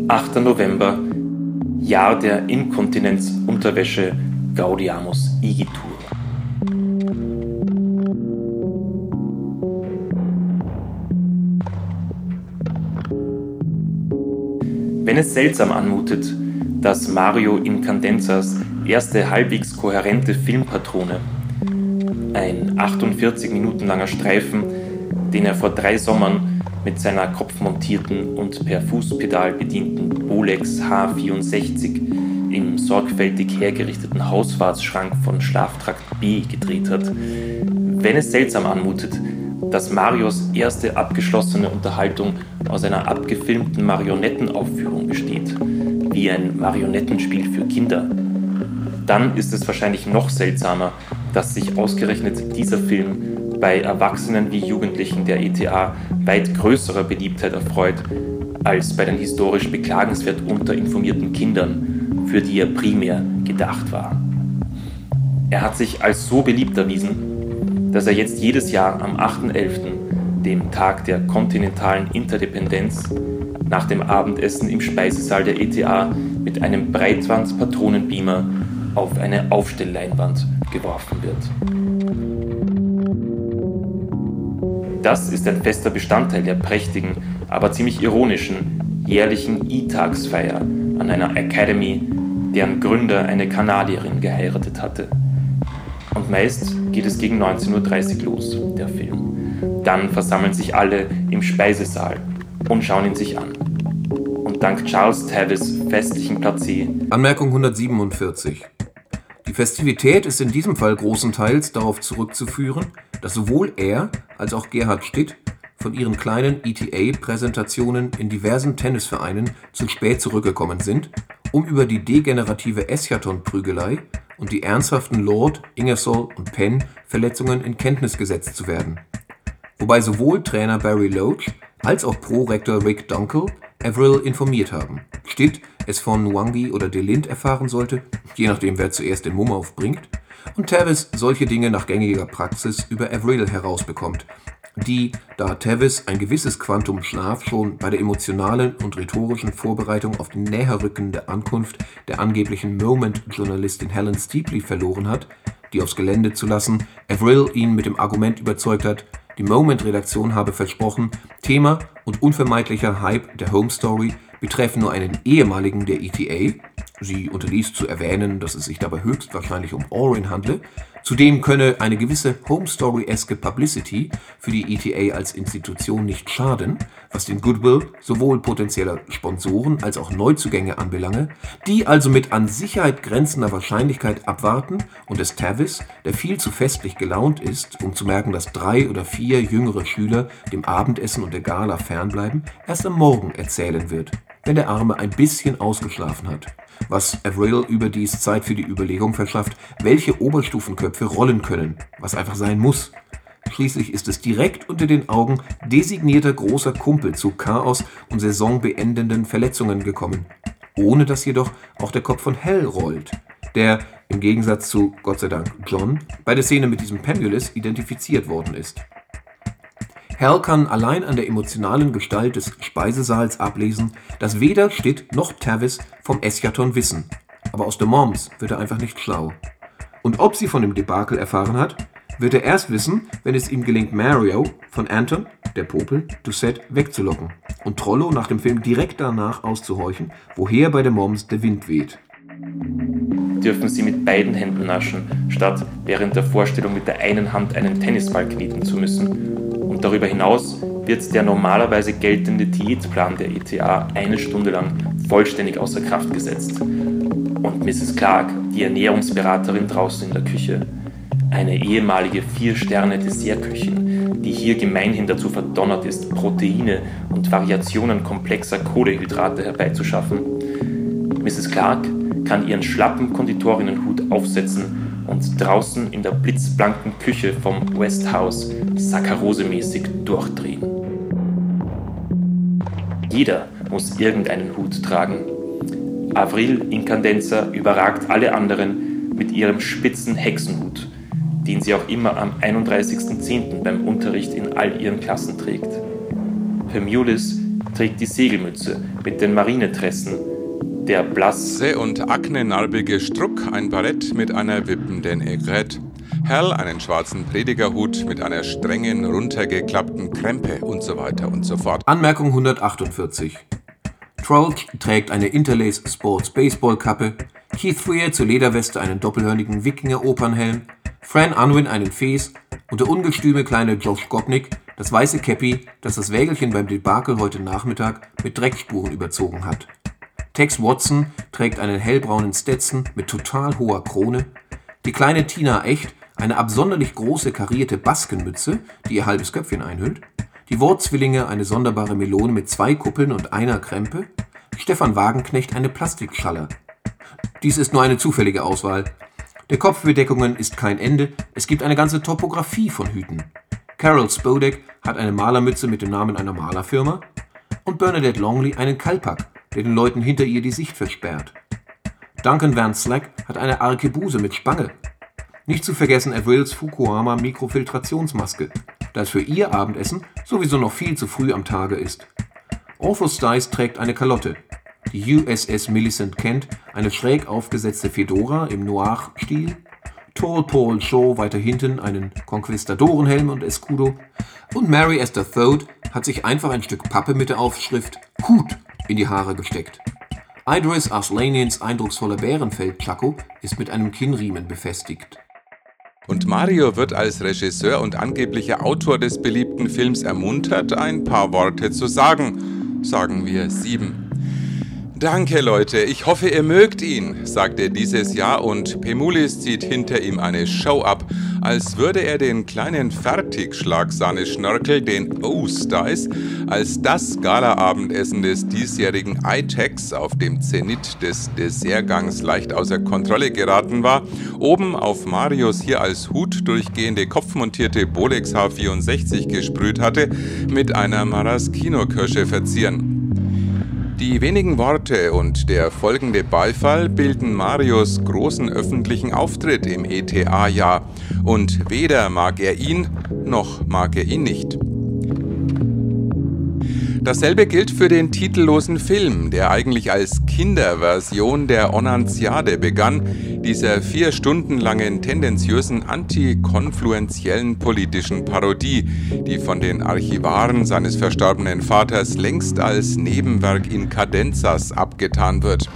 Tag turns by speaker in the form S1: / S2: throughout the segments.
S1: 8. November, Jahr der Inkontinenzunterwäsche Gaudiamus Igitur. Wenn es seltsam anmutet, dass Mario Incandenzas erste halbwegs kohärente Filmpatrone, ein 48 Minuten langer Streifen, den er vor 3 Sommern mit seiner kopfmontierten und per Fußpedal bedienten Bolex H64 im sorgfältig hergerichteten Hausfahrtsschrank von Schlaftrakt B gedreht hat. Wenn es seltsam anmutet, dass Marios erste abgeschlossene Unterhaltung aus einer abgefilmten Marionettenaufführung besteht, wie ein Marionettenspiel für Kinder, dann ist es wahrscheinlich noch seltsamer, dass sich ausgerechnet dieser Film bei Erwachsenen wie Jugendlichen der ETA weit größerer Beliebtheit erfreut, als bei den historisch beklagenswert unterinformierten Kindern, für die er primär gedacht war. Er hat sich als so beliebt erwiesen, dass er jetzt jedes Jahr am 8.11., dem Tag der kontinentalen Interdependenz, nach dem Abendessen im Speisesaal der ETA mit einem Breitwand-Patronenbeamer auf eine Aufstellleinwand geworfen wird. Das ist ein fester Bestandteil der prächtigen, aber ziemlich ironischen, jährlichen E-Tagsfeier an einer Academy, deren Gründer eine Kanadierin geheiratet hatte. Und meist geht es gegen 19.30 Uhr los, der Film. Dann versammeln sich alle im Speisesaal und schauen ihn sich an. Und dank Charles Tavis festlichen Placé.
S2: Anmerkung 147. Die Festivität ist in diesem Fall großenteils darauf zurückzuführen, dass sowohl er als auch Gerhard Stitt von ihren kleinen ETA-Präsentationen in diversen Tennisvereinen zu spät zurückgekommen sind, um über die degenerative Eschaton-Prügelei und die ernsthaften Lord, Ingersoll und Penn-Verletzungen in Kenntnis gesetzt zu werden. Wobei sowohl Trainer Barry Loach als auch Prorektor Rick Dunkel Avril informiert haben. Stitt es von Wangi oder DeLint erfahren sollte, je nachdem wer zuerst den Mumm aufbringt, und Tavis solche Dinge nach gängiger Praxis über Avril herausbekommt, die, da Tavis ein gewisses Quantum Schlaf schon bei der emotionalen und rhetorischen Vorbereitung auf die näherrückende Ankunft der angeblichen Moment-Journalistin Helen Steepley verloren hat, die aufs Gelände zu lassen, Avril ihn mit dem Argument überzeugt hat, die Moment-Redaktion habe versprochen, Thema und unvermeidlicher Hype der Home Story betreffen nur einen ehemaligen der ETA, sie unterließ zu erwähnen, dass es sich dabei höchstwahrscheinlich um Orin handle, zudem könne eine gewisse Home Story-eske Publicity für die ETA als Institution nicht schaden, was den Goodwill sowohl potenzieller Sponsoren als auch Neuzugänge anbelange, die also mit an Sicherheit grenzender Wahrscheinlichkeit abwarten und es Tavis, der viel zu festlich gelaunt ist, um zu merken, dass 3 oder 4 jüngere Schüler dem Abendessen und der Gala fernbleiben, erst am Morgen erzählen wird, wenn der Arme ein bisschen ausgeschlafen hat. Was Avril überdies Zeit für die Überlegung verschafft, welche Oberstufenköpfe rollen können, was einfach sein muss. Schließlich ist es direkt unter den Augen designierter großer Kumpel zu Chaos und saisonbeendenden Verletzungen gekommen, ohne dass jedoch auch der Kopf von Hal rollt, der, im Gegensatz zu, Gott sei Dank, John, bei der Szene mit diesem Pemulus identifiziert worden ist. Hal kann allein an der emotionalen Gestalt des Speisesaals ablesen, dass weder Stitt noch Tavis vom Eschaton wissen. Aber aus der Moms wird er einfach nicht schlau. Und ob sie von dem Debakel erfahren hat, wird er erst wissen, wenn es ihm gelingt, Mario von Anton, der Popel, Doucette wegzulocken und Trollo nach dem Film direkt danach auszuhorchen, woher bei der Moms der Wind weht.
S1: Dürfen sie mit beiden Händen naschen, statt während der Vorstellung mit der einen Hand einen Tennisball kneten zu müssen. Und darüber hinaus wird der normalerweise geltende Diätplan der ETA 1 Stunde lang vollständig außer Kraft gesetzt. Und Mrs. Clark, die Ernährungsberaterin draußen in der Küche, eine ehemalige 4-Sterne-Dessertköchin, die hier gemeinhin dazu verdonnert ist, Proteine und Variationen komplexer Kohlenhydrate herbeizuschaffen. Mrs. Clark kann ihren schlappen Konditorinnenhut aufsetzen und draußen in der blitzblanken Küche vom West House saccharosemäßig durchdrehen. Jeder muss irgendeinen Hut tragen. Avril Incandenza überragt alle anderen mit ihrem spitzen Hexenhut, den sie auch immer am 31.10. beim Unterricht in all ihren Klassen trägt. Pemulus trägt die Segelmütze mit den Marinetressen, der blasse
S3: und aknenarbige Struck ein Barett mit einer wippenden Aigrette, Hal einen schwarzen Predigerhut mit einer strengen, runtergeklappten Krempe und so weiter und so fort.
S2: Anmerkung 148. Trout trägt eine Interlace Sports Baseballkappe, Keith Frear zur Lederweste einen doppelhörnigen Wikinger-Opernhelm, Fran Unwin einen Fes und der ungestüme kleine Josh Gopnik das weiße Käppi, das das Wägelchen beim Debakel heute Nachmittag mit Dreckspuren überzogen hat. Tex Watson trägt einen hellbraunen Stetson mit total hoher Krone, die kleine Tina Echt eine absonderlich große karierte Baskenmütze, die ihr halbes Köpfchen einhüllt, die Wortzwillinge eine sonderbare Melone mit 2 Kuppeln und einer Krempe, Stefan Wagenknecht eine Plastikschaller. Dies ist nur eine zufällige Auswahl. Der Kopfbedeckungen ist kein Ende, es gibt eine ganze Topografie von Hüten. Carol Spodek hat eine Malermütze mit dem Namen einer Malerfirma und Bernadette Longley einen Kalpak, der den Leuten hinter ihr die Sicht versperrt. Duncan Van Slack hat eine Arkebuse mit Spange. Nicht zu vergessen Avrils Fukuama Mikrofiltrationsmaske, da es für ihr Abendessen sowieso noch viel zu früh am Tage ist. Arthur Stice trägt eine Kalotte, die USS Millicent Kent eine schräg aufgesetzte Fedora im Noir-Stil, Tall Paul Shaw weiter hinten einen Konquistadorenhelm und Escudo und Mary Esther Thode hat sich einfach ein Stück Pappe mit der Aufschrift Hut in die Haare gesteckt. Idris Aslanians eindrucksvoller Bärenfell-Tschakko ist mit einem Kinnriemen befestigt.
S3: Und Mario wird als Regisseur und angeblicher Autor des beliebten Films ermuntert, ein paar Worte zu sagen. Sagen wir 7. Danke, Leute, ich hoffe, ihr mögt ihn, sagt er dieses Jahr und Pemulis zieht hinter ihm eine Show ab, als würde er den kleinen Fertigschlagsahne-Schnörkel, den O-Stice, als das Gala-Abendessen des diesjährigen iTax auf dem Zenit des Dessertgangs leicht außer Kontrolle geraten war, oben auf Marios hier als Hut durchgehende kopfmontierte Bolex H64 gesprüht hatte, mit einer Maraschino-Kirsche verzieren. Die wenigen Worte und der folgende Beifall bilden Marios großen öffentlichen Auftritt im ETA-Jahr. Und weder mag er ihn, noch mag er ihn nicht. Dasselbe gilt für den titellosen Film, der eigentlich als Kinderversion der Onantiade begann, dieser 4 Stunden langen tendenziösen antikonfluenziellen politischen Parodie, die von den Archivaren seines verstorbenen Vaters längst als Nebenwerk in Cadenzas abgetan wird.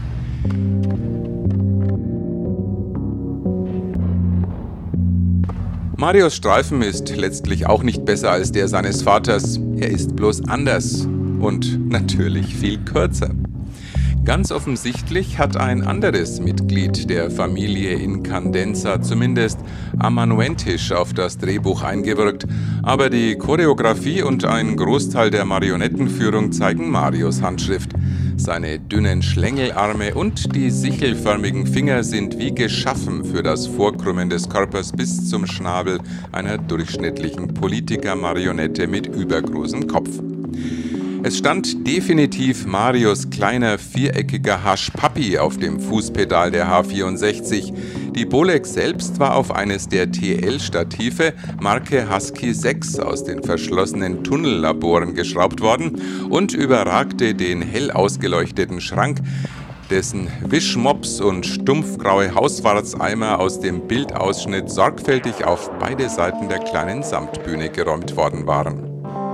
S3: Marios Streifen ist letztlich auch nicht besser als der seines Vaters, er ist bloß anders und natürlich viel kürzer. Ganz offensichtlich hat ein anderes Mitglied der Familie Incandenza zumindest amanuentisch auf das Drehbuch eingewirkt, aber die Choreografie und ein Großteil der Marionettenführung zeigen Marios Handschrift. Seine dünnen Schlängelarme und die sichelförmigen Finger sind wie geschaffen für das Vorkrümmen des Körpers bis zum Schnabel einer durchschnittlichen Politiker-Marionette mit übergroßem Kopf. Es stand definitiv Marios kleiner viereckiger Haschpapi auf dem Fußpedal der H64. Die Bolex selbst war auf eines der TL-Stative Marke Husky 6 aus den verschlossenen Tunnellaboren geschraubt worden und überragte den hell ausgeleuchteten Schrank, dessen Wischmops und stumpfgraue Hauswartseimer aus dem Bildausschnitt sorgfältig auf beide Seiten der kleinen Samtbühne geräumt worden waren.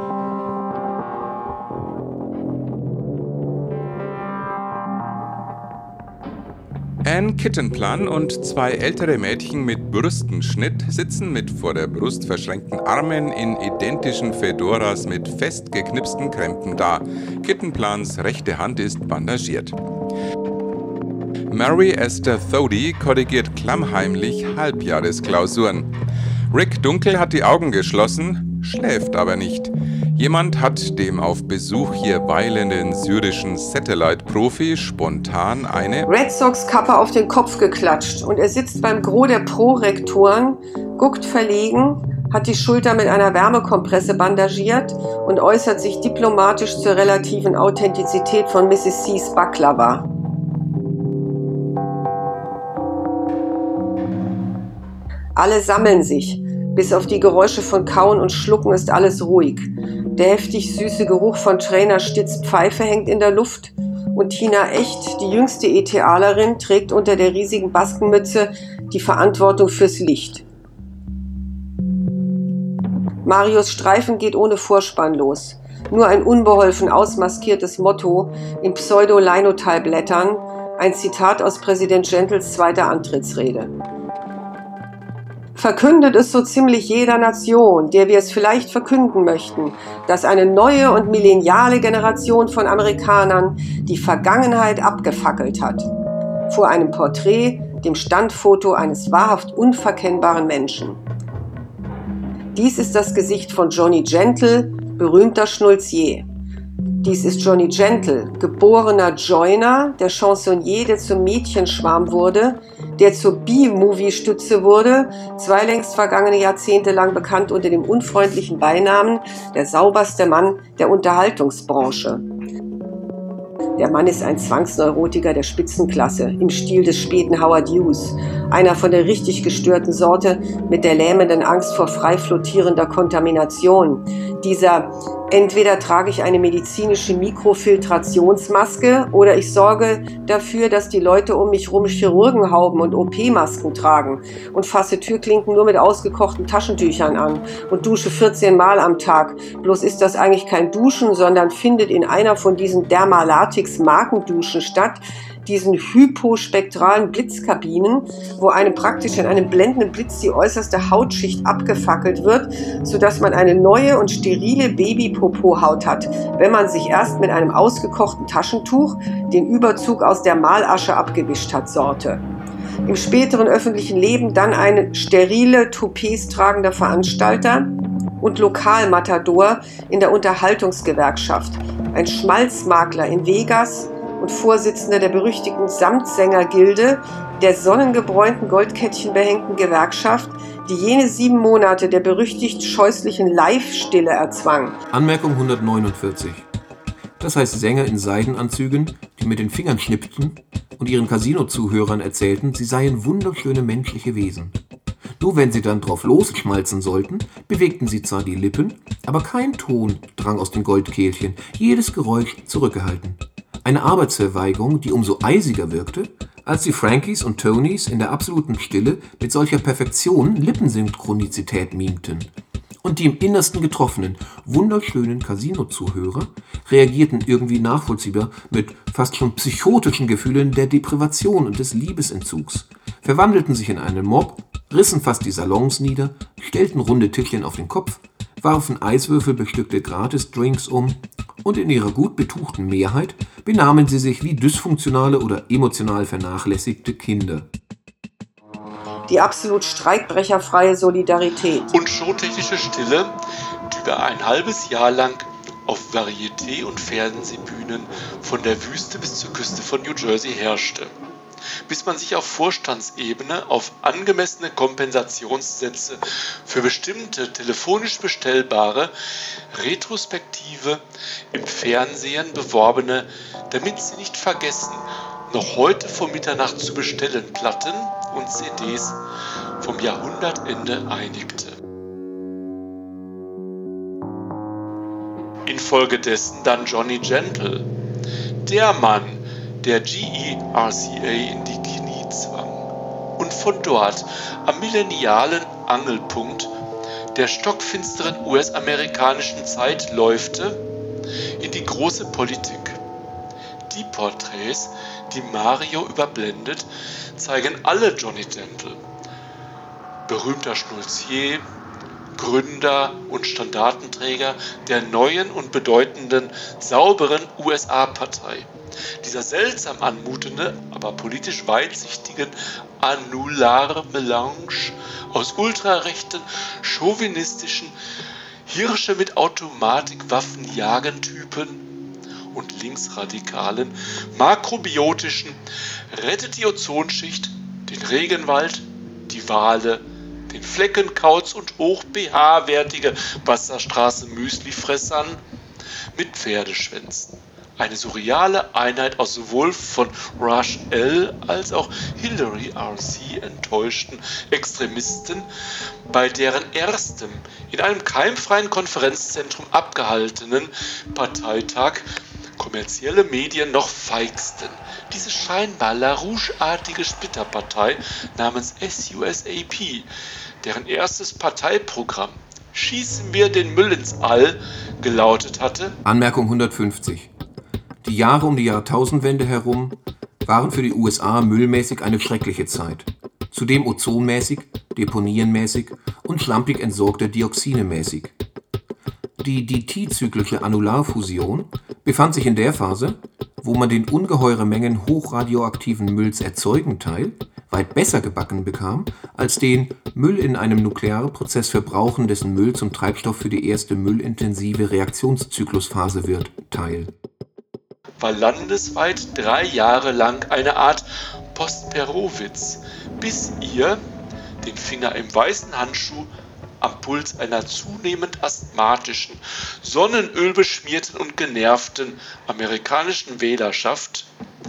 S3: Anne Kittenplan und 2 ältere Mädchen mit Brüstenschnitt sitzen mit vor der Brust verschränkten Armen in identischen Fedoras mit festgeknipsten Krempen da. Kittenplans rechte Hand ist bandagiert. Mary Esther Thode korrigiert klammheimlich Halbjahresklausuren. Rick Dunkel hat die Augen geschlossen, schläft aber nicht. Jemand hat dem auf Besuch hier weilenden syrischen Satellite-Profi spontan eine
S4: Red Sox-Kappe auf den Kopf geklatscht und er sitzt beim Gros der Prorektoren, guckt verlegen, hat die Schulter mit einer Wärmekompresse bandagiert und äußert sich diplomatisch zur relativen Authentizität von Mrs. C's Baklava. Alle sammeln sich. Bis auf die Geräusche von Kauen und Schlucken ist alles ruhig. Der heftig süße Geruch von Trainer Stitts Pfeife hängt in der Luft und Tina Echt, die jüngste ETAlerin, trägt unter der riesigen Baskenmütze die Verantwortung fürs Licht. Marios Streifen geht ohne Vorspann los. Nur ein unbeholfen ausmaskiertes Motto in Pseudo-Linotype-Lettern, ein Zitat aus Präsident Gentles zweiter Antrittsrede. Verkündet es so ziemlich jeder Nation, der wir es vielleicht verkünden möchten, dass eine neue und millenniale Generation von Amerikanern die Vergangenheit abgefackelt hat. Vor einem Porträt, dem Standfoto eines wahrhaft unverkennbaren Menschen. Dies ist das Gesicht von Johnny Gentle, berühmter Schnulzier. Dies ist Johnny Gentle, geborener Joyner, der Chansonnier, der zum Mädchenschwarm wurde, der zur B-Movie-Stütze wurde, 2 längst vergangene Jahrzehnte lang bekannt unter dem unfreundlichen Beinamen der sauberste Mann der Unterhaltungsbranche. Der Mann ist ein Zwangsneurotiker der Spitzenklasse, im Stil des späten Howard Hughes, einer von der richtig gestörten Sorte mit der lähmenden Angst vor frei flottierender Kontamination. Dieser entweder trage ich eine medizinische Mikrofiltrationsmaske oder ich sorge dafür, dass die Leute um mich rum Chirurgenhauben und OP-Masken tragen und fasse Türklinken nur mit ausgekochten Taschentüchern an und dusche 14 Mal am Tag. Bloß ist das eigentlich kein Duschen, sondern findet in einer von diesen Dermalatix-Markenduschen statt, diesen hypospektralen Blitzkabinen, wo einem praktisch in einem blendenden Blitz die äußerste Hautschicht abgefackelt wird, sodass man eine neue und sterile Baby-Popo-Haut hat, wenn man sich erst mit einem ausgekochten Taschentuch den Überzug aus der Malasche abgewischt hat, Sorte. Im späteren öffentlichen Leben dann ein sterile Toupets tragender Veranstalter und Lokalmatador in der Unterhaltungsgewerkschaft, ein Schmalzmakler in Vegas und Vorsitzender der berüchtigten Samtsängergilde, der sonnengebräunten Goldkettchenbehängten Gewerkschaft, die jene 7 Monate der berüchtigt scheußlichen Live-Stille erzwang.
S2: Anmerkung 149. Das heißt Sänger in Seidenanzügen, die mit den Fingern schnippten und ihren Casino-Zuhörern erzählten, sie seien wunderschöne menschliche Wesen. Nur wenn sie dann drauf losschmalzen sollten, bewegten sie zwar die Lippen, aber kein Ton drang aus dem Goldkehlchen, jedes Geräusch zurückgehalten. Eine Arbeitsverweigerung, die umso eisiger wirkte, als die Frankies und Tonys in der absoluten Stille mit solcher Perfektion Lippensynchronizität mimten. Und die im Innersten getroffenen, wunderschönen Casino-Zuhörer reagierten irgendwie nachvollziehbar mit fast schon psychotischen Gefühlen der Deprivation und des Liebesentzugs, verwandelten sich in einen Mob, rissen fast die Salons nieder, stellten runde Tischchen auf den Kopf, warfen Eiswürfel bestückte Gratis-Drinks um und in ihrer gut betuchten Mehrheit benahmen sie sich wie dysfunktionale oder emotional vernachlässigte Kinder.
S4: Die absolut streikbrecherfreie Solidarität.
S5: Und showtechnische Stille, die über ein halbes Jahr lang auf Varieté- und Fernsehbühnen von der Wüste bis zur Küste von New Jersey herrschte. Bis man sich auf Vorstandsebene auf angemessene Kompensationssätze für bestimmte telefonisch bestellbare, retrospektive, im Fernsehen beworbene, damit sie nicht vergessen, noch heute vor Mitternacht zu bestellen, Platten und CDs vom Jahrhundertende einigte. Infolgedessen dann Johnny Gentle, der Mann, der GERCA in die Knie zwang und von dort am millennialen Angelpunkt der stockfinsteren US-amerikanischen Zeit läufte in die große Politik. Die Porträts, die Mario überblendet, zeigen alle Johnny Gentle. Berühmter Schnulzier, Gründer und Standartenträger der neuen und bedeutenden, sauberen USA-Partei. Dieser seltsam anmutende, aber politisch weitsichtigen Annular-Melange aus ultrarechten, chauvinistischen, Hirsche mit Automatikwaffen jagen-Typen und linksradikalen, makrobiotischen, rettet die Ozonschicht, den Regenwald, die Wale, den Fleckenkauz und hoch-pH-wertige Wasserstraße-Müslifressern mit Pferdeschwänzen, Eine surreale Einheit aus sowohl von Rush L. als auch Hillary R.C. enttäuschten Extremisten, bei deren erstem in einem keimfreien Konferenzzentrum abgehaltenen Parteitag kommerzielle Medien noch feigsten. Diese scheinbar LaRouche-artige Splitterpartei namens SUSAP, deren erstes Parteiprogramm "Schießen wir den Müll ins All" gelautet hatte.
S2: Anmerkung 150. Die Jahre um die Jahrtausendwende herum waren für die USA müllmäßig eine schreckliche Zeit. Zudem ozonmäßig, deponienmäßig und schlampig entsorgte Dioxine mäßig. Die DT-zyklische Annularfusion befand sich in der Phase, wo man den ungeheure Mengen hochradioaktiven Mülls erzeugen Teil weit besser gebacken bekam, als den Müll in einem nuklearen Prozess verbrauchen, dessen Müll zum Treibstoff für die erste müllintensive Reaktionszyklusphase wird, Teil.
S5: War landesweit 3 Jahre lang eine Art Postperowitz, bis ihr den Finger im weißen Handschuh am Puls einer zunehmend asthmatischen, sonnenölbeschmierten und genervten amerikanischen Wählerschaft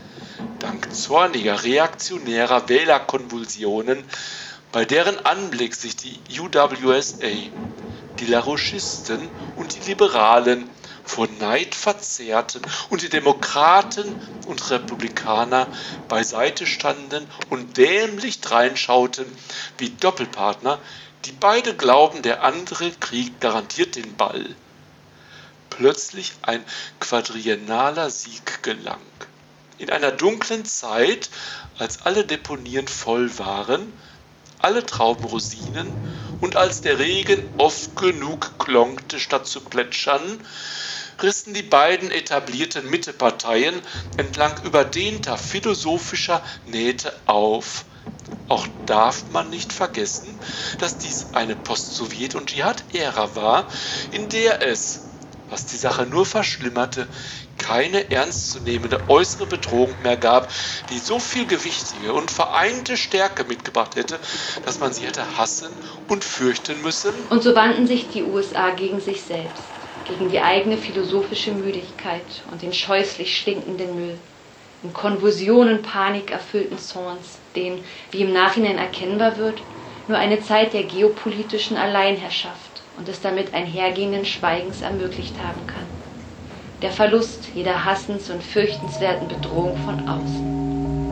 S5: dank zorniger reaktionärer Wählerkonvulsionen, bei deren Anblick sich die UWSA, die LaRouchisten und die Liberalen vor Neid verzehrten und die Demokraten und Republikaner beiseite standen und dämlich dreinschauten wie Doppelpartner, die beide glauben, der andere Krieg garantiert den Ball. Plötzlich ein quadrienaler Sieg gelang. In einer dunklen Zeit, als alle Deponien voll waren, alle Trauben Rosinen, und als der Regen oft genug klonkte, statt zu plätschern, rissen die beiden etablierten Mitteparteien entlang überdehnter philosophischer Nähte auf. Auch darf man nicht vergessen, dass dies eine Post-Sowjet- und Dschihad-Ära war, in der es, was die Sache nur verschlimmerte, keine ernstzunehmende äußere Bedrohung mehr gab, die so viel gewichtige und vereinte Stärke mitgebracht hätte, dass man sie hätte hassen und fürchten müssen.
S6: Und so wandten sich die USA gegen sich selbst, gegen die eigene philosophische Müdigkeit und den scheußlich stinkenden Müll, in Konvulsionen panikerfüllten Zorns, den, wie im Nachhinein erkennbar wird, nur eine Zeit der geopolitischen Alleinherrschaft und des damit einhergehenden Schweigens ermöglicht haben kann. Der Verlust jeder hassens- und fürchtenswerten Bedrohung von außen.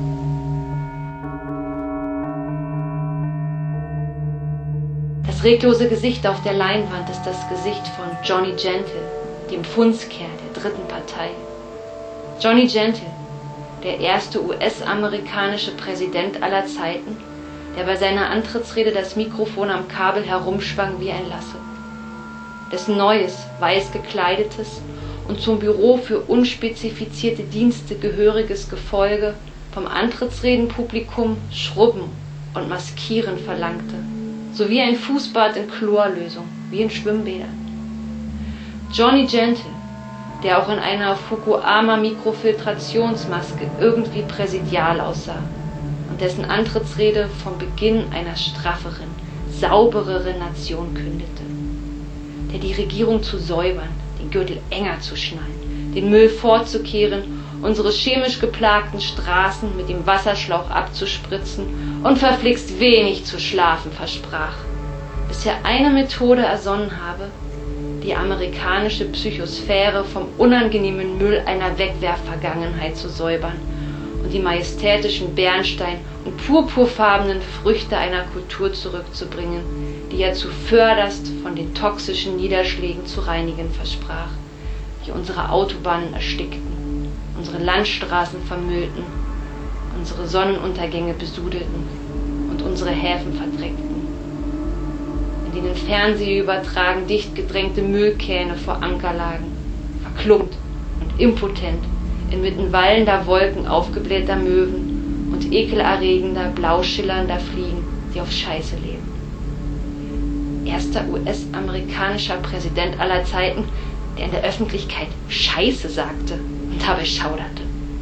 S6: Das reglose Gesicht auf der Leinwand ist das Gesicht von Johnny Gentle, dem Pfundskerl der dritten Partei. Johnny Gentle, der erste US-amerikanische Präsident aller Zeiten, der bei seiner Antrittsrede das Mikrofon am Kabel herumschwang wie ein Lasso. Dessen neues, weiß gekleidetes und zum Büro für unspezifizierte Dienste gehöriges Gefolge vom Antrittsredenpublikum Schrubben und Maskieren verlangte, sowie ein Fußbad in Chlorlösung, wie in Schwimmbädern. Johnny Gentle, der auch in einer Fukuyama-Mikrofiltrationsmaske irgendwie präsidial aussah und dessen Antrittsrede vom Beginn einer strafferen, saubereren Nation kündete, der die Regierung zu säubern, den Gürtel enger zu schnallen, den Müll vorzukehren, unsere chemisch geplagten Straßen mit dem Wasserschlauch abzuspritzen und verflixt wenig zu schlafen versprach, bis er eine Methode ersonnen habe, die amerikanische Psychosphäre vom unangenehmen Müll einer Wegwerfvergangenheit zu säubern und die majestätischen Bernstein- und purpurfarbenen Früchte einer Kultur zurückzubringen, die er zuvörderst von den toxischen Niederschlägen zu reinigen versprach, die unsere Autobahnen erstickten, unsere Landstraßen vermüllten, unsere Sonnenuntergänge besudelten und unsere Häfen verdreckten, in denen fernsehübertragen dicht gedrängte Müllkähne vor Anker lagen, verklumpt und impotent inmitten wallender Wolken aufgeblähter Möwen und ekelerregender, blau schillernder Fliegen, die auf Scheiße leben. Erster US-amerikanischer Präsident aller Zeiten, der in der Öffentlichkeit Scheiße sagte und dabei schauderte.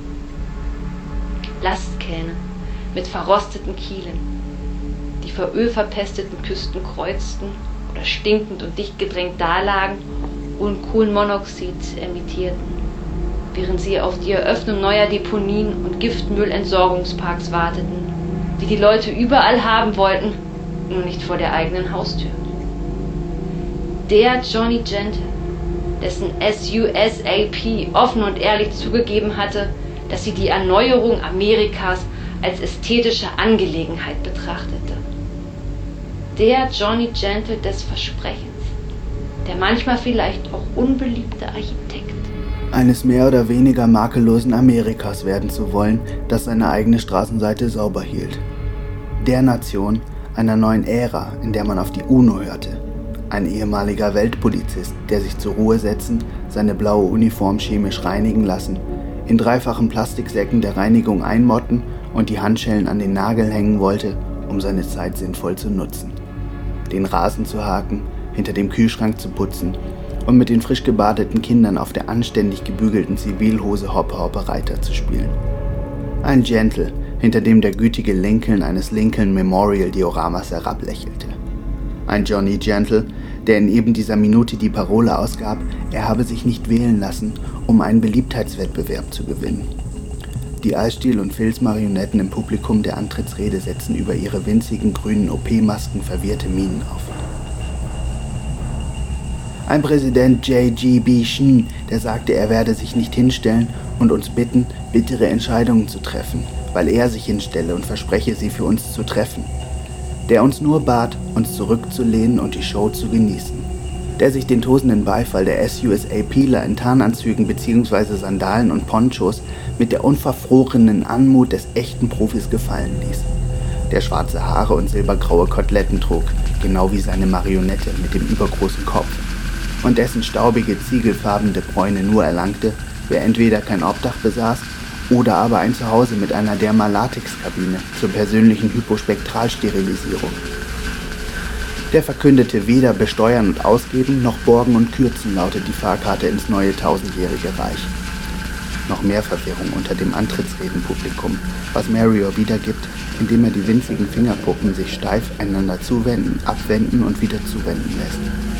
S6: Lastkähne mit verrosteten Kielen, die vor ölverpesteten Küsten kreuzten oder stinkend und dicht gedrängt dalagen und Kohlenmonoxid emittierten. während sie auf die Eröffnung neuer Deponien und Giftmüllentsorgungsparks warteten, die die Leute überall haben wollten, nur nicht vor der eigenen Haustür. Der Johnny Gentle, dessen SUSAP offen und ehrlich zugegeben hatte, dass sie die Erneuerung Amerikas als ästhetische Angelegenheit betrachtete. Der Johnny Gentle des Versprechens, der manchmal vielleicht auch unbeliebte Architekt.
S7: Eines mehr oder weniger makellosen Amerikas werden zu wollen, das seine eigene Straßenseite sauber hielt. Der Nation einer neuen Ära, in der man auf die UNO hörte. Ein ehemaliger Weltpolizist, der sich zur Ruhe setzen, seine blaue Uniform chemisch reinigen lassen, in 3-fachen Plastiksäcken der Reinigung einmotten und die Handschellen an den Nagel hängen wollte, um seine Zeit sinnvoll zu nutzen. Den Rasen zu haken, hinter dem Kühlschrank zu putzen und mit den frisch gebadeten Kindern auf der anständig gebügelten Zivilhose Hoppe-Hoppe-Reiter zu spielen. Ein Gentle, hinter dem der gütige Lincoln eines Lincoln Memorial Dioramas herablächelte. Ein Johnny Gentle, der in eben dieser Minute die Parole ausgab, er habe sich nicht wählen lassen, um einen Beliebtheitswettbewerb zu gewinnen. Die Eisstiel- und Filzmarionetten im Publikum der Antrittsrede setzen über ihre winzigen grünen OP-Masken verwirrte Mienen auf. Ein Präsident J.G.B. Shin, der sagte, er werde sich nicht hinstellen und uns bitten, bittere Entscheidungen zu treffen, weil er sich hinstelle und verspreche, sie für uns zu treffen. Der uns nur bat, uns zurückzulehnen und die Show zu genießen. Der sich den tosenden Beifall der SUSAPler in Tarnanzügen bzw. Sandalen und Ponchos mit der unverfrorenen Anmut des echten Profis gefallen ließ. Der schwarze Haare und silbergraue Koteletten trug, genau wie seine Marionette mit dem übergroßen Kopf. Und dessen staubige, ziegelfarbene Bräune nur erlangte, wer entweder kein Obdach besaß oder aber ein Zuhause mit einer Dermalatexkabine zur persönlichen Hypospektralsterilisierung. Der verkündete weder besteuern und ausgeben, noch borgen und kürzen lautet die Fahrkarte ins neue 1000-jährige Reich. Noch mehr Verwirrung unter dem Antrittsredenpublikum, was Mario wiedergibt, indem er die winzigen Fingerpuppen sich steif einander zuwenden, abwenden und wieder zuwenden lässt.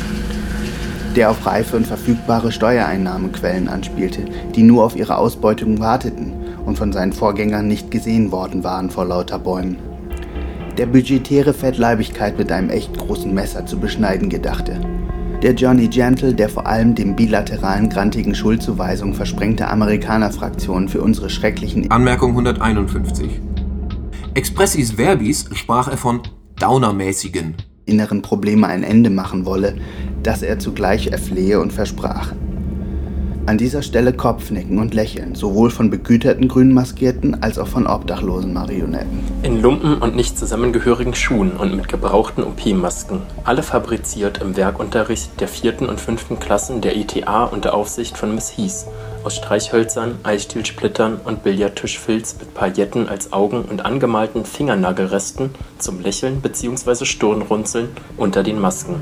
S7: Der auf reife und verfügbare Steuereinnahmenquellen anspielte, die nur auf ihre Ausbeutung warteten und von seinen Vorgängern nicht gesehen worden waren vor lauter Bäumen. Der budgetäre Fettleibigkeit mit einem echt großen Messer zu beschneiden gedachte. Der Johnny Gentle, der vor allem dem bilateralen grantigen Schuldzuweisung versprengte Amerikanerfraktionen für unsere schrecklichen
S2: Anmerkung 151. Expressis verbis sprach er von downermäßigen
S7: inneren Probleme ein Ende machen wolle, das er zugleich erflehe und versprach. An dieser Stelle Kopfnicken und Lächeln, sowohl von begüterten Grünmaskierten als auch von obdachlosen Marionetten.
S8: In Lumpen und nicht zusammengehörigen Schuhen und mit gebrauchten OP-Masken, alle fabriziert im Werkunterricht der 4. und 5. Klassen der ETA unter Aufsicht von Miss Heath, aus Streichhölzern, Eisstielsplittern und Billardtischfilz mit Pailletten als Augen und angemalten Fingernagelresten zum Lächeln bzw. Stirnrunzeln unter den Masken.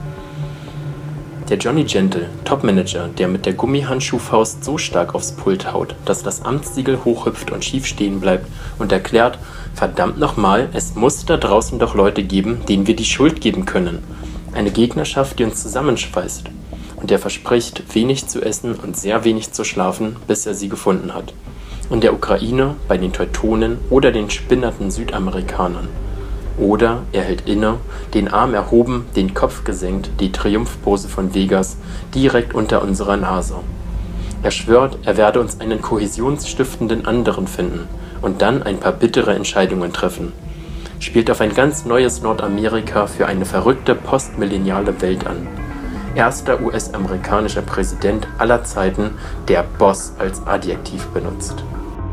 S8: Der Johnny Gentle, Topmanager, der mit der Gummihandschuhfaust so stark aufs Pult haut, dass das Amtssiegel hochhüpft und schief stehen bleibt und erklärt, verdammt nochmal, es muss da draußen doch Leute geben, denen wir die Schuld geben können. Eine Gegnerschaft, die uns zusammenschweißt. Und der verspricht, wenig zu essen und sehr wenig zu schlafen, bis er sie gefunden hat. In der Ukraine, bei den Teutonen oder den spinnerten Südamerikanern. Oder er hält inne, den Arm erhoben, den Kopf gesenkt, die Triumphpose von Vegas, direkt unter unserer Nase. Er schwört, er werde uns einen kohäsionsstiftenden anderen finden und dann ein paar bittere Entscheidungen treffen. Spielt auf ein ganz neues Nordamerika für eine verrückte postmillenniale Welt an. Erster US-amerikanischer Präsident aller Zeiten, der Boss als Adjektiv benutzt.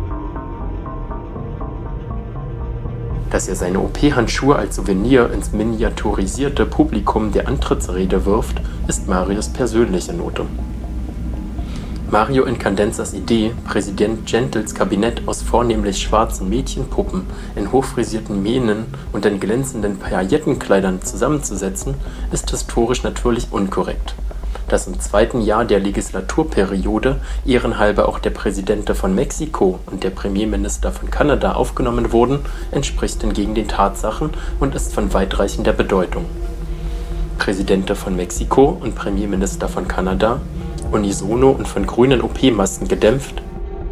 S8: Dass er seine OP-Handschuhe als Souvenir ins miniaturisierte Publikum der Antrittsrede wirft, ist Marios persönliche Note. Mario Incandenzas Idee, Präsident Gentles Kabinett aus vornehmlich schwarzen Mädchenpuppen in hochfrisierten Mähnen und in glänzenden Paillettenkleidern zusammenzusetzen, ist historisch natürlich unkorrekt. Dass im 2. Jahr der Legislaturperiode ehrenhalber auch der Präsident von Mexiko und der Premierminister von Kanada aufgenommen wurden, entspricht hingegen den Tatsachen und ist von weitreichender Bedeutung. Präsident von Mexiko und Premierminister von Kanada, unisono und von grünen OP-Masken gedämpft: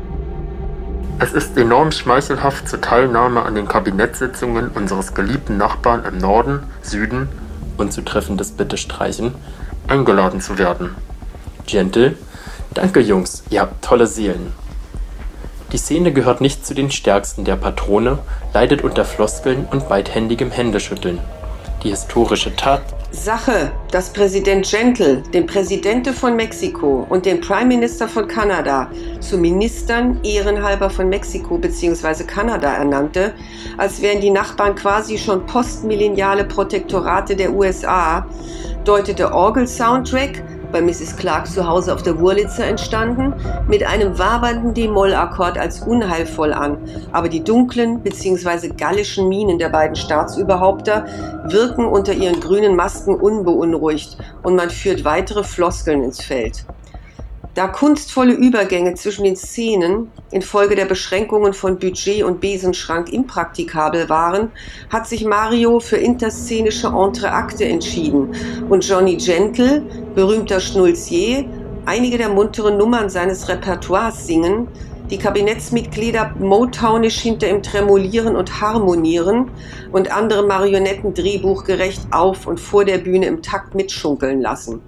S8: Es ist enorm schmeichelhaft, zur Teilnahme an den Kabinettssitzungen unseres geliebten Nachbarn im Norden, Süden, unzutreffendes Bitte streichen, eingeladen zu werden. Gentle: Danke, Jungs, ihr habt tolle Seelen. Die Szene gehört nicht zu den stärksten der Patrone, leidet unter Floskeln und beidhändigem Händeschütteln. Die historische
S4: Sache, dass Präsident Gentle den Präsidente von Mexiko und den Prime Minister von Kanada zu Ministern ehrenhalber von Mexiko bzw. Kanada ernannte, als wären die Nachbarn quasi schon postmillenniale Protektorate der USA, deutete Orgel-Soundtrack, bei Mrs. Clark zu Hause auf der Wurlitzer entstanden, mit einem wabernden D-Moll-Akkord als unheilvoll an, aber die dunklen bzw. gallischen Mienen der beiden Staatsüberhaupter wirken unter ihren grünen Masken unbeunruhigt und man führt weitere Floskeln ins Feld. Da kunstvolle Übergänge zwischen den Szenen infolge der Beschränkungen von Budget und Besenschrank impraktikabel waren, hat sich Mario für interszenische Entreakte entschieden und Johnny Gentle, berühmter Schnulzier, einige der munteren Nummern seines Repertoires singen, die Kabinettsmitglieder motownisch hinter ihm tremolieren und harmonieren und andere Marionetten drehbuchgerecht auf und vor der Bühne im Takt mitschunkeln lassen.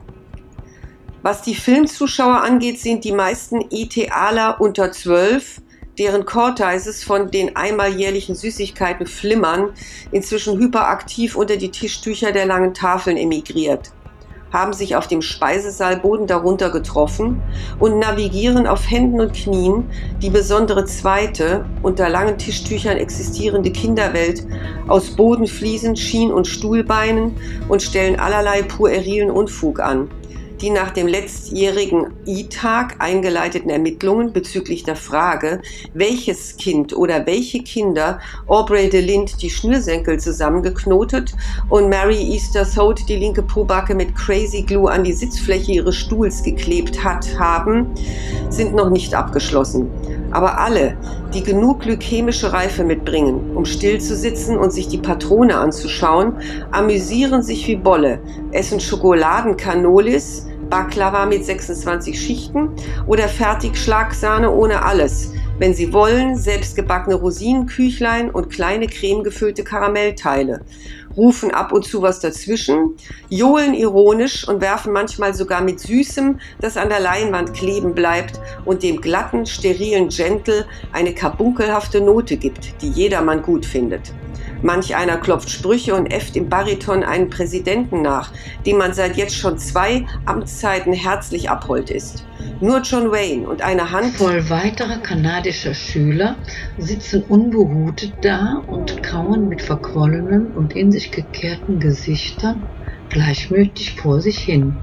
S4: Was die Filmzuschauer angeht, sind die meisten ETAler unter 12, deren Cortices von den einmal jährlichen Süßigkeiten flimmern, inzwischen hyperaktiv unter die Tischtücher der langen Tafeln emigriert, haben sich auf dem Speisesaalboden darunter getroffen und navigieren auf Händen und Knien die besondere zweite, unter langen Tischtüchern existierende Kinderwelt aus Bodenfliesen, Schien- und Stuhlbeinen und stellen allerlei puerilen Unfug an. Die nach dem letztjährigen I-Tag eingeleiteten Ermittlungen bezüglich der Frage, welches Kind oder welche Kinder Aubrey de Lind die Schnürsenkel zusammengeknotet und Mary Easter Thode die linke Pobacke mit Crazy Glue an die Sitzfläche ihres Stuhls geklebt haben, sind noch nicht abgeschlossen. Aber alle, die genug glykämische Reife mitbringen, um still zu sitzen und sich die Patrone anzuschauen, amüsieren sich wie Bolle, essen Schokoladencanolis, Baklava mit 26 Schichten oder Fertigschlagsahne ohne alles. Wenn sie wollen, selbstgebackene Rosinenküchlein und kleine cremegefüllte Karamellteile. Rufen ab und zu was dazwischen, johlen ironisch und werfen manchmal sogar mit Süßem, das an der Leinwand kleben bleibt und dem glatten, sterilen Gentle eine karbunkelhafte Note gibt, die jedermann gut findet. Manch einer klopft Sprüche und äfft im Bariton einen Präsidenten nach, dem man seit jetzt schon 2 Amtszeiten herzlich abhold ist. Nur John Wayne und eine Handvoll
S9: weiterer kanadischer Schüler sitzen unbehutet da und kauen mit verquollenen und in sich gekehrten Gesichtern gleichmütig vor sich hin.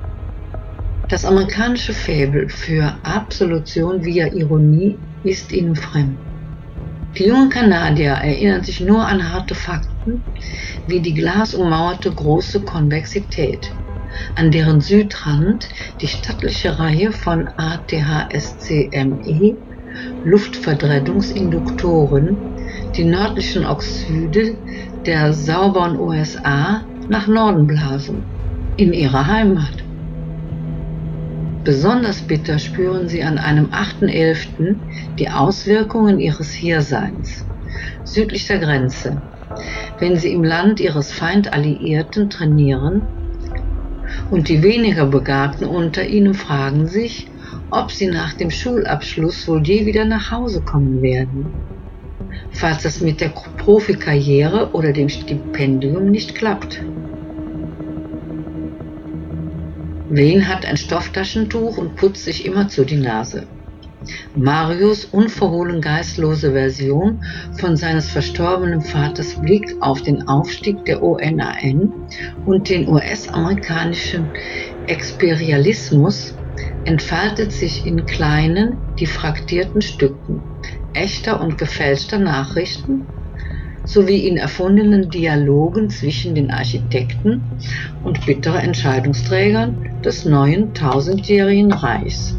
S9: Das amerikanische Faible für Absolution via Ironie ist ihnen fremd. Die jungen Kanadier erinnern sich nur an harte Fakten, wie die glasummauerte große Konvexität, an deren Südrand die stattliche Reihe von ATHSCME, Luftverdrängungsinduktoren, die nördlichen Oxide der sauberen USA nach Norden blasen, in ihrer Heimat. Besonders bitter spüren sie an einem 8.11. die Auswirkungen ihres Hierseins, südlich der Grenze, wenn sie im Land ihres Feindalliierten trainieren, und die weniger Begabten unter ihnen fragen sich, ob sie nach dem Schulabschluss wohl je wieder nach Hause kommen werden, falls das mit der Profikarriere oder dem Stipendium nicht klappt. Wayne hat ein Stofftaschentuch und putzt sich immerzu die Nase. Marios unverhohlen geistlose Version von seines verstorbenen Vaters Blick auf den Aufstieg der ONAN und den US-amerikanischen Experialismus entfaltet sich in kleinen, diffraktierten Stücken echter und gefälschter Nachrichten sowie in erfundenen Dialogen zwischen den Architekten und bitteren Entscheidungsträgern des neuen 1000-jährigen Reichs.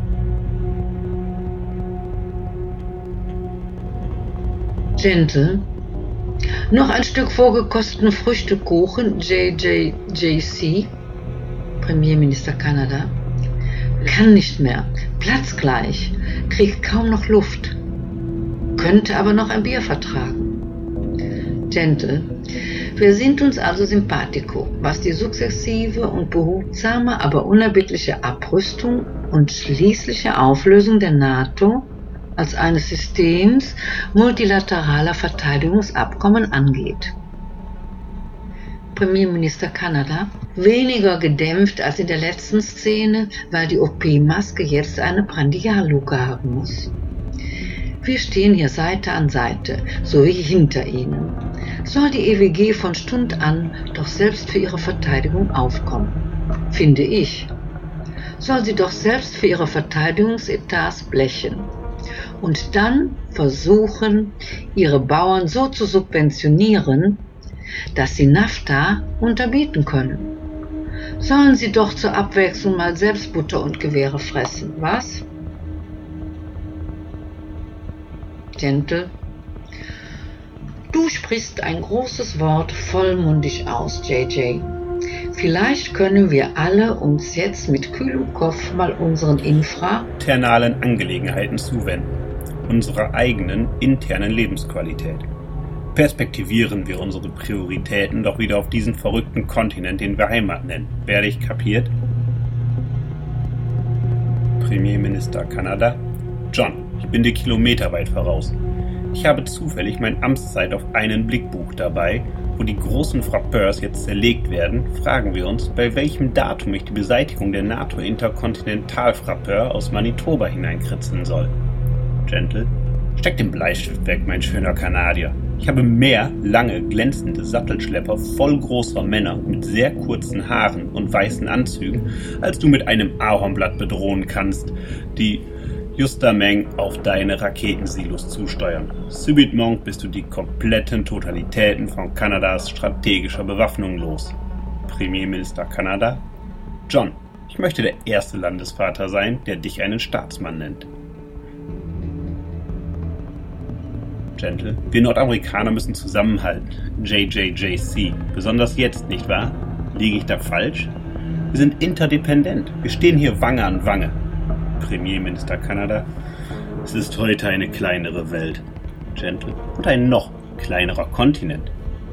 S9: Gentle, noch ein Stück vorgekosteten Früchtekuchen JJJC, Premierminister Kanada, Kann nicht mehr, platzgleich, kriegt kaum noch Luft, könnte aber noch ein Bier vertragen. Gentle, wir sind uns also simpatico, was die sukzessive und behutsame, aber unerbittliche Abrüstung und schließliche Auflösung der NATO als eines Systems multilateraler Verteidigungsabkommen angeht. Premierminister Kanada, weniger gedämpft als in der letzten Szene, weil die OP-Maske jetzt eine Prandialluke haben muss. Wir stehen hier Seite an Seite, so wie hinter Ihnen. Soll die EWG von Stund an doch selbst für ihre Verteidigung aufkommen, finde ich. Soll sie doch selbst für ihre Verteidigungsetats blechen und dann versuchen, ihre Bauern so zu subventionieren, dass sie NAFTA unterbieten können. Sollen sie doch zur Abwechslung mal selbst Butter und Gewehre fressen, was? Gentle, du sprichst ein großes Wort vollmundig aus, JJ. Vielleicht können wir alle uns jetzt mit kühlem Kopf mal unseren
S10: internalen Angelegenheiten zuwenden, unserer eigenen internen Lebensqualität. Perspektivieren wir unsere Prioritäten doch wieder auf diesen verrückten Kontinent, den wir Heimat nennen. Werde ich kapiert? Premierminister Kanada. John, ich bin dir kilometerweit voraus. Ich habe zufällig mein Amtszeit auf einen Blickbuch dabei. Wo die großen Frappeurs jetzt zerlegt werden, fragen wir uns, bei welchem Datum ich die Beseitigung der NATO-Interkontinentalfrappeur aus Manitoba hineinkritzeln soll. Gentle, steck den Bleistift weg, mein schöner Kanadier. Ich habe mehr lange, glänzende Sattelschlepper voll großer Männer mit sehr kurzen Haaren und weißen Anzügen, als du mit einem Ahornblatt bedrohen kannst, die justameng auf deine Raketensilos zusteuern. Subitement bist du die kompletten Totalitäten von Kanadas strategischer Bewaffnung los. Premierminister Kanada. John, ich möchte der erste Landesvater sein, der dich einen Staatsmann nennt. Gentle, wir Nordamerikaner müssen zusammenhalten. JJJC. Besonders jetzt, nicht wahr? Liege ich da falsch? Wir sind interdependent. Wir stehen hier Wange an Wange. Premierminister Kanada. Es ist heute eine kleinere Welt. Gentle. Und ein noch kleinerer Kontinent.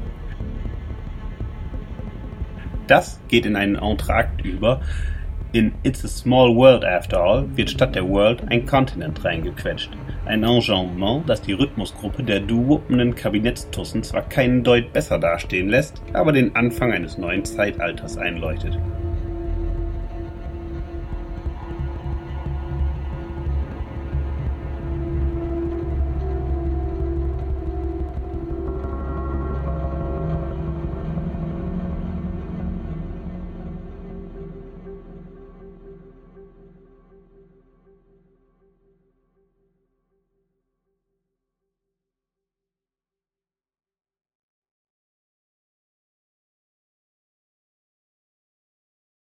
S10: Das geht in einen Entrakt über. In It's a Small World After All wird statt der World ein Kontinent reingequetscht. Ein Enjambement, das die Rhythmusgruppe der duwuppenden Kabinettstussen zwar keinen Deut besser dastehen lässt, aber den Anfang eines neuen Zeitalters einläutet.